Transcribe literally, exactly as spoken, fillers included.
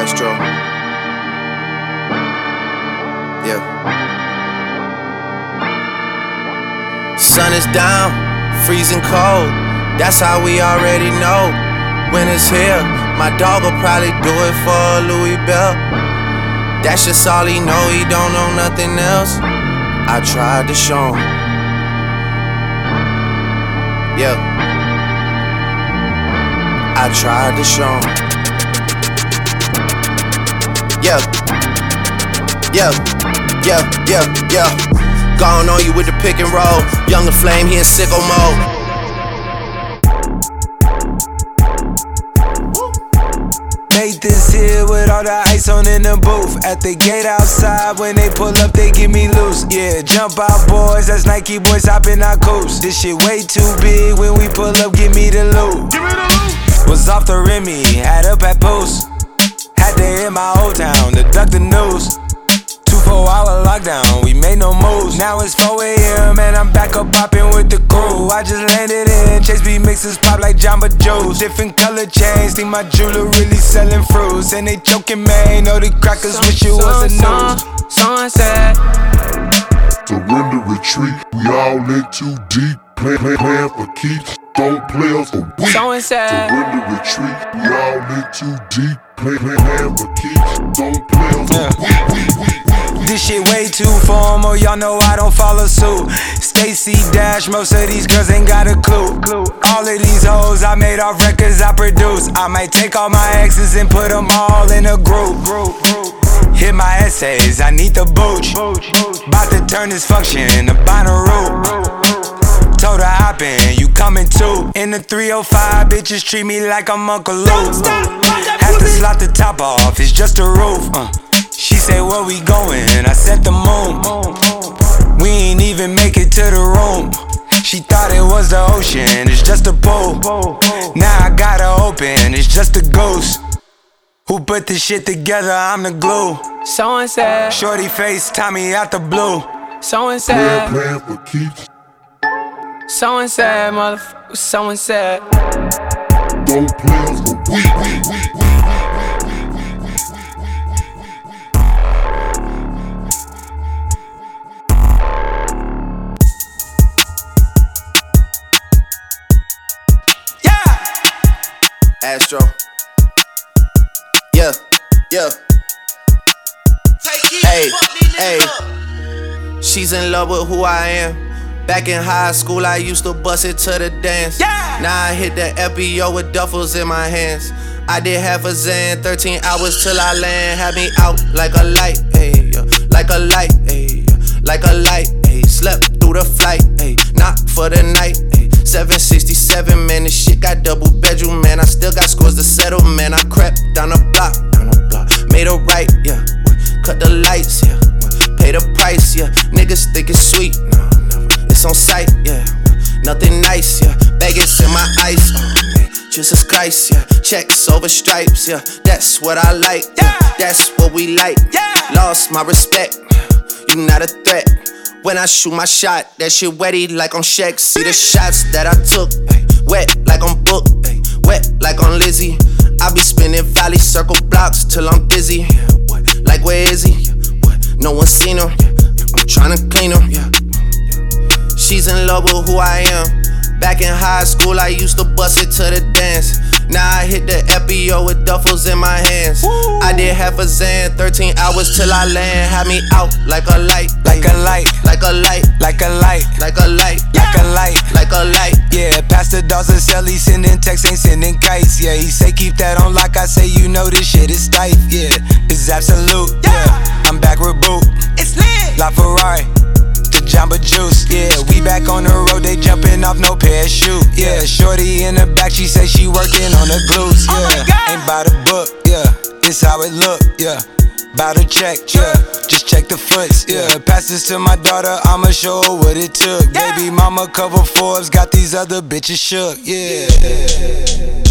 Astro. Yeah. Sun is down, freezing cold. That's how we already know. Winter's here. My dog will probably do it for a Louis Bell. That's just all he know. He don't know nothing else. I tried to show him. Yeah. I tried to show him. Yeah. Yeah. Yeah. Yeah. Yeah. Gone on you with the pick and roll. Younger Flame, he in sicko mode. Made this here with all the ice on in the booth. At the gate outside, when they pull up, they give me loose. Yeah, jump out boys, that's Nike boys hopping our coops. This shit way too big, when we pull up, give me the loot. Give me the loot. Was off the Remy, had up at Post. Had to hit my old town to duck the news. Two four hour lockdown, we made no moves. Now it's four A M and I'm back up popping with the crew. I just landed in, Chase B mixes pop like Jamba Joe's. Different color chains, think my jeweler really selling fruits. And they choking, man, know the crackers wish it was a news. Someone said, surrender, retreat, we all in too deep. Plan, plan, plan for keeps, don't play us for weak. Someone said, surrender, retreat, we all in too deep. Plan, plan, plan for keeps, don't play us for weak, weak, weak. This shit way too formal, y'all know I don't follow suit. Stacy Dash, most of these girls ain't got a clue. All of these hoes I made off records I produce. I might take all my exes and put them all in a group. Hit my essays, I need the booch. Bout to turn this function into Bonnaroo. Told her hop in, you coming too. In the three oh five, bitches treat me like I'm Uncle Luke. Have to slot the top off, it's just a roof. uh. She said, where we going? I said the moon. We ain't even make it to the room. She thought it was the ocean, it's just a pool. Now I gotta open, it's just a ghost. Who put this shit together? I'm the glue. someone said, Shorty face, Tommy out the blue. someone Plan, said, plan for keeps, someone said, motherfucker, someone said, don't play us for weak, weak, weak, weak. Astro. Yeah, yeah. Hey, hey. She's in love with who I am. Back in high school, I used to bust it to the dance. Yeah. Now I hit the F B O with duffels in my hands. I did half a Zan, thirteen hours till I land. Had me out like a light, ayy, yeah. Like a light, ayy, yeah. Like a light, ayy. Slept through the flight, ayy. Not for the night, ayy. seven sixty-seven, man, this shit got double bedroom, man. I still got scores to settle, man. I crept down the block, down the block. Made a right, yeah. Cut the lights, yeah. Pay the price, yeah. Niggas think it's sweet, no, never. It's on sight, yeah. Nothing nice, yeah. Vegas in my ice, oh man. Jesus Christ, yeah. Checks over stripes, yeah. That's what I like, yeah. That's what we like, yeah. Lost my respect, you not a threat. When I shoot my shot, that shit wetty like on Shaq. See the shots that I took, ay, wet like on Book, ay, wet like on Lizzie. I be spinning valley circle blocks till I'm dizzy. Yeah, what? Like where is he? Yeah, what? No one seen him. Yeah, I'm tryna clean him. Yeah, yeah. She's in love with who I am. Back in high school, I used to bust it to the dance. Now I hit the F B O with duffels in my hands. Woo. I did half a Zan, thirteen hours till I land. Had me out like a light, Like a light, like a light, like a light, like a light, like a light, like a light. Yeah, Pastor Dawson sell, he sending texts, ain't sending kites. Yeah, he say keep that on lock, I say you know this shit is tight. Yeah, it's absolute. Yeah, I'm back with Boot. It's lit. La Ferrari, the Jamba Juice. Yeah, we back on the road, they jumping off no parachute. Yeah, shorty in the back, she say she working on the glutes. Yeah, ain't by the book. Yeah, it's how it look. Yeah. Bout to check, yeah. Just check the foots, yeah. Pass this to my daughter, I'ma show her what it took. Baby mama cover Forbes, got these other bitches shook, yeah.